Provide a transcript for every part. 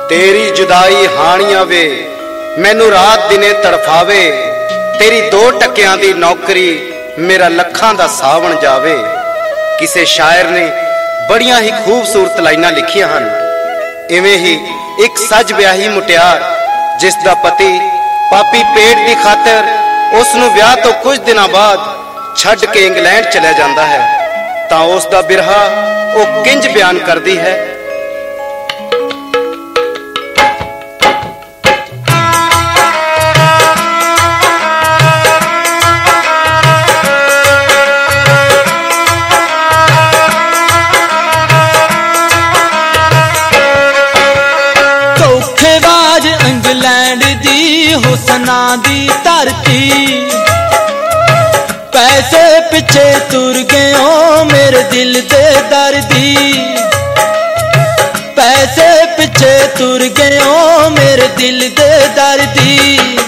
तेरी जुदाई हानिया वे मैनू रात दिने तड़फावे, तेरी 2 टकियां दी नौकरी मेरा लखां दा सावन जावे। किसे शायर ने बड़ियां ही खूबसूरत लाइनां लिखियां हन। इवें ही एक सज ब्याही मुटियार जिसदा पति पापी पेट दी खातर उसनू ब्याह तो कुछ दिनां बाद छड्ड के इंग्लैंड चलिया जांदा है, तां उसदा बिरहा वो किंज बयान करदी है। इंग्लैंड दी हुसना दी धरती, पैसे पिछे तुर गए हो मेरे दिल दे दर्दी। पैसे पिछे तुर गए हो मेरे दिल दे दर्दी।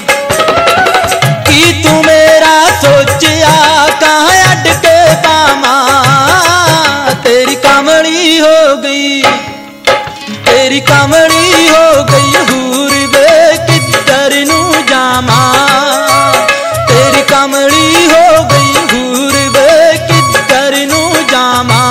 की तू मेरा सोचिया कहाँ अड के पावा, तेरी कमली हो गई, तेरी कमली हो गई हूर वे किधर नू जामा। तेरी कमली हो गई हूर वे किधर नू जामा।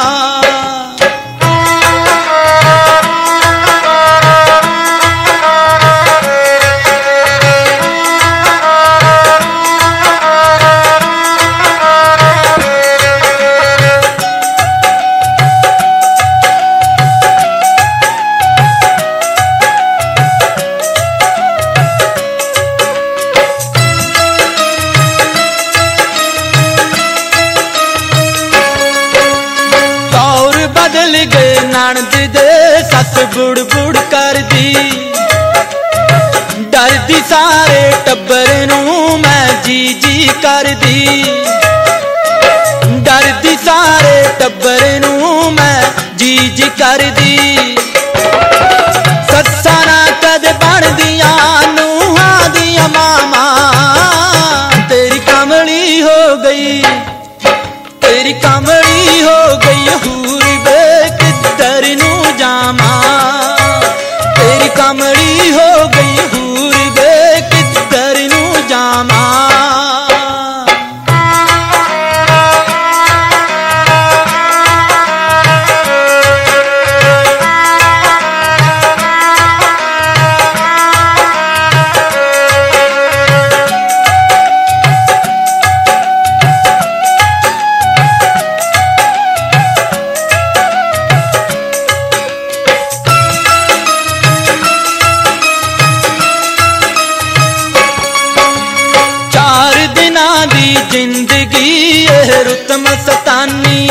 बदल गए नणद दे सस बुड़ बुड़ कर दी। डरदी सारे टब्बर नू मैं जी जी कर दी। डरदी सारे टब्बर नू मैं जी जी कर दी। सस्सा ना कद बन दिया नूहां दिया मामा। तेरी कमली हो गई, तेरी कमली हो गई हूर वे किधर नू जामा। तेरी कमली हो गई हूर वे किधर नू जामा। जिंदगी यह रुत मस्तानी,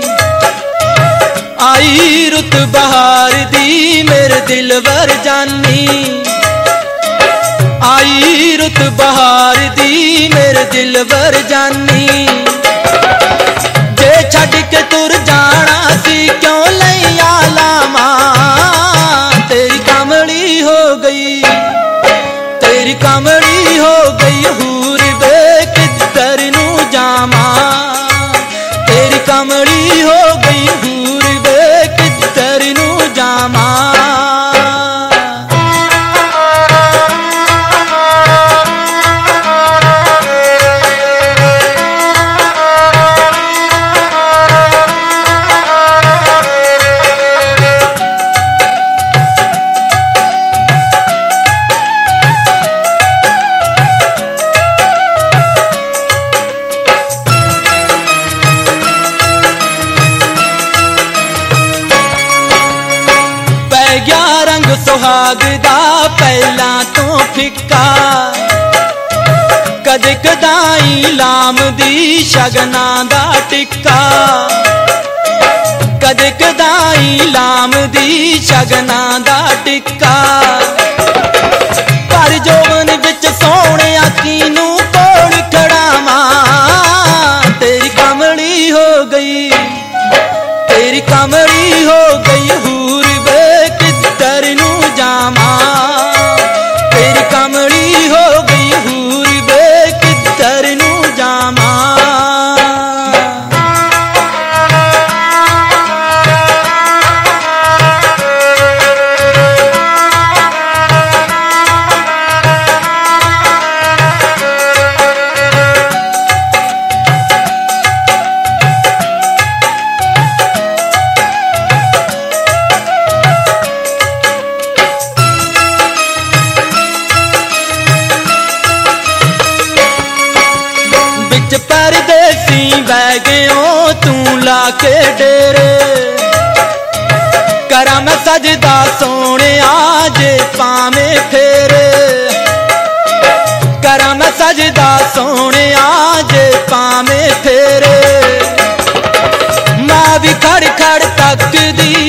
आई रुत बहार दी मेरे दिलवर जानी। आई रुत बहार दी मेरे दिलवर जानी। जे छड़ के तुर जाना सी क्यों लैया लामा। तेरी कमली हो गई, तेरी कमली हो गई हूर वे किधर नू जामा। तेरी कमली हो गई हूर वे किधर नू जामा। सुहाग दा पहला तो फिक्का, कद कदाई लाम दी शगना दा टिक्का। कद कदाई लाम दी शगना दा टिक्का। पर जोवन विच सोने किनू कोल खड़ावा। तेरी कमली हो गई, तेरी कमली हो गई हूर वे किधर नू जामा। तेरी कमली हो गई हूर वे किधर नू जामा। लै गयो तू ला के डेरे। करा मैं सजदा सोने जे पावे फेरे, करा मैं सजदा सोने जे पावे फेरे। मां भी खड़ खड़ तकदी